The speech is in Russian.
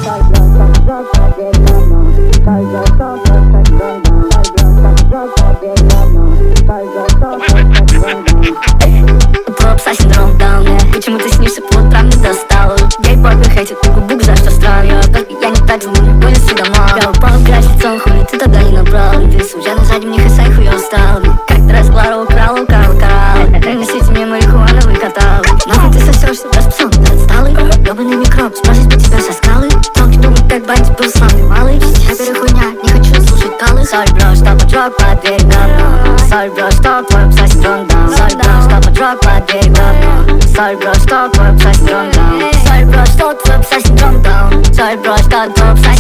Попса синдром Дауна. Почему ты снишься по утрам, не достал? Гей-попы хейтят по губу, за что странно. Только я не так звоню, были сюда мало. Я упал в грязь лицом, хули ты тогда не набрал. И ты случайно сзади мне хасай хуй устал. Как-то раз Клара украла, коралл. Принесите мне марихуану, выкатал. Нахуй ты сосешься, распсом, ты отсталый. Ёбаный микроб, спрашивать по тебе со скалы. Толки думают, как бандит был славный малый. Хэппери хуйня, не хочу слушать калы. Sorry, bro, что поджог под дверь говно. Sorry, bro, что твой пса синдром Даун. Sorry, bro, что поджог под дверь говно. Sorry, bro, что твой пса синдром Даун. Sorry, bro, что твой пса синдром Даун. Sorry, bro, что твой пса